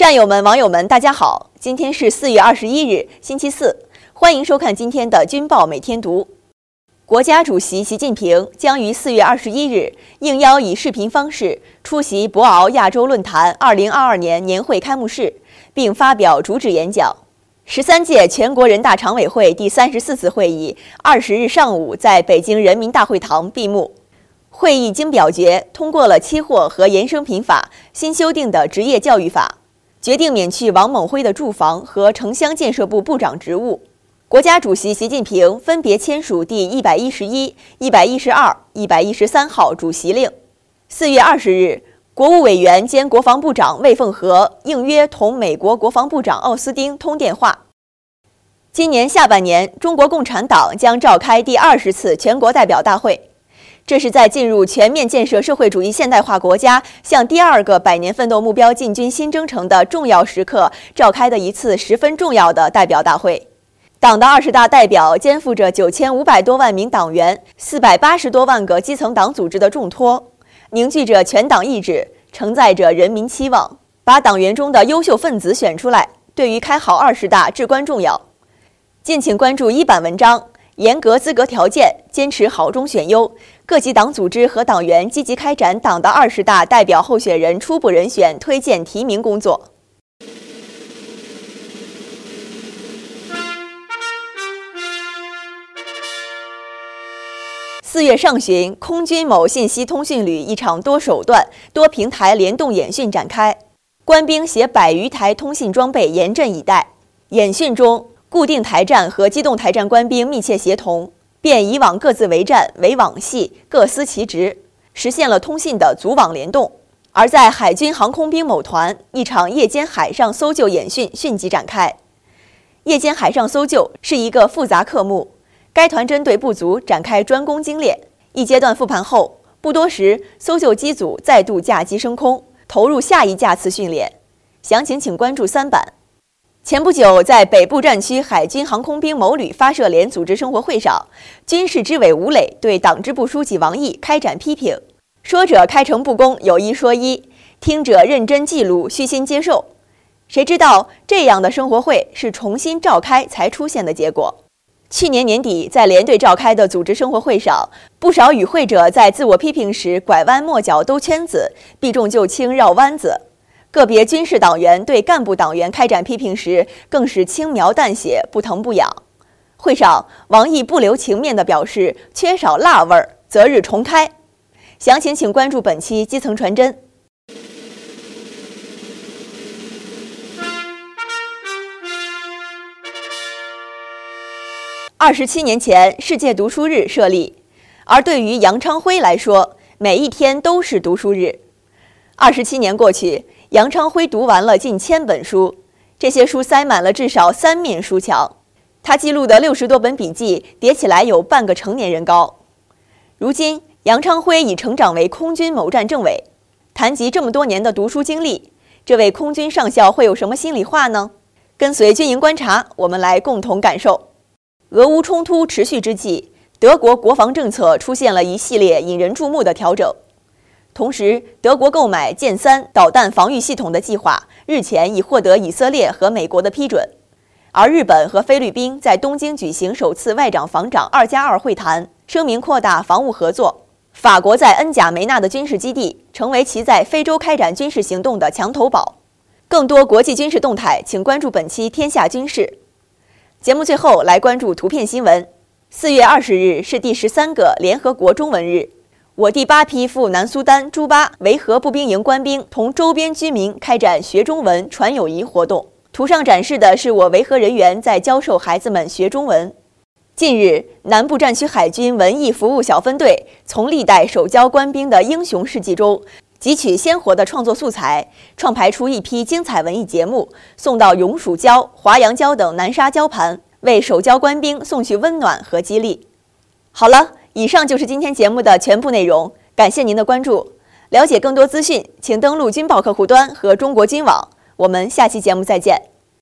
战友们、网友们，大家好！今天是4月21日，星期四，欢迎收看今天的军报每天读。国家主席习近平将于4月21日应邀以视频方式出席博鳌亚洲论坛2022年年会开幕式，并发表主旨演讲。13届全国人大常委会第34次会议20日上午在北京人民大会堂闭幕。会议经表决通过了期货和衍生品法新修订的职业教育法，决定免去王猛辉的住房和城乡建设部部长职务。国家主席习近平分别签署第111、112、113号主席令。4月20日，国务委员兼国防部长魏凤和应约同美国国防部长奥斯汀通电话。今年下半年，中国共产党将召开第20次全国代表大会。这是在进入全面建设社会主义现代化国家向第2个百年奋斗目标进军新征程的重要时刻召开的一次十分重要的代表大会。党的20大代表肩负着9500多万名党员、480多万个基层党组织的重托，凝聚着全党意志，承载着人民期望，把党员中的优秀分子选出来，对于开好20大至关重要。敬请关注一版文章。严格资格条件，坚持好中选优，各级党组织和党员积极开展党的20大代表候选人初步人选推荐提名工作。4月上旬，空军某信息通讯旅一场多手段、多平台联动演训展开，官兵携100余台通信装备严阵以待。演训中，固定台站和机动台站官兵密切协同，便以往各自为战为网系，各司其职，实现了通信的组网联动。而在海军航空兵某团，一场夜间海上搜救演训迅即展开。夜间海上搜救是一个复杂科目，该团针对部族展开专攻精练。一阶段复盘后，不多时，搜救机组再度驾机升空，投入下一架次训练。详情请关注3版。前不久，在北部战区海军航空兵某旅发射连组织生活会上，军事支委吴磊对党支部书记王毅开展批评，说者开诚布公，有一说一，听者认真记录，虚心接受。谁知道这样的生活会是重新召开才出现的结果。去年年底，在连队召开的组织生活会上，不少与会者在自我批评时拐弯抹角兜圈子，避重就轻绕弯子。个别军事党员对干部党员开展批评时，更是轻描淡写，不疼不痒。会上，王毅不留情面地表示缺少辣味儿，择日重开。详情请关注本期基层传真。27年前，世界读书日设立，而对于杨昌辉来说，每一天都是读书日。27年过去，杨昌辉读完了近1000本书，这些书塞满了至少3面书墙。他记录的60多本笔记叠起来有半个成年人高。如今，杨昌辉已成长为空军某战政委。谈及这么多年的读书经历，这位空军上校会有什么心里话呢？跟随军营观察，我们来共同感受。俄乌冲突持续之际，德国国防政策出现了一系列引人注目的调整。同时，德国购买剑3导弹防御系统的计划日前已获得以色列和美国的批准，而日本和菲律宾在东京举行首次外长防长2+2会谈，声明扩大防务合作。法国在恩贾梅纳的军事基地成为其在非洲开展军事行动的墙头堡。更多国际军事动态，请关注本期《天下军事》。节目最后来关注图片新闻。4月20日是第13个联合国中文日。我第8批赴南苏丹朱巴维和步兵营官兵同周边居民开展学中文、传友谊活动。图上展示的是我维和人员在教授孩子们学中文。近日，南部战区海军文艺服务小分队从历代守礁官兵的英雄事迹中汲取鲜活的创作素材，创排出一批精彩文艺节目，送到永暑礁、华阳礁等南沙礁盘，为守礁官兵送去温暖和激励。好了，以上就是今天节目的全部内容，感谢您的关注。了解更多资讯，请登录军报客户端和中国军网。我们下期节目再见。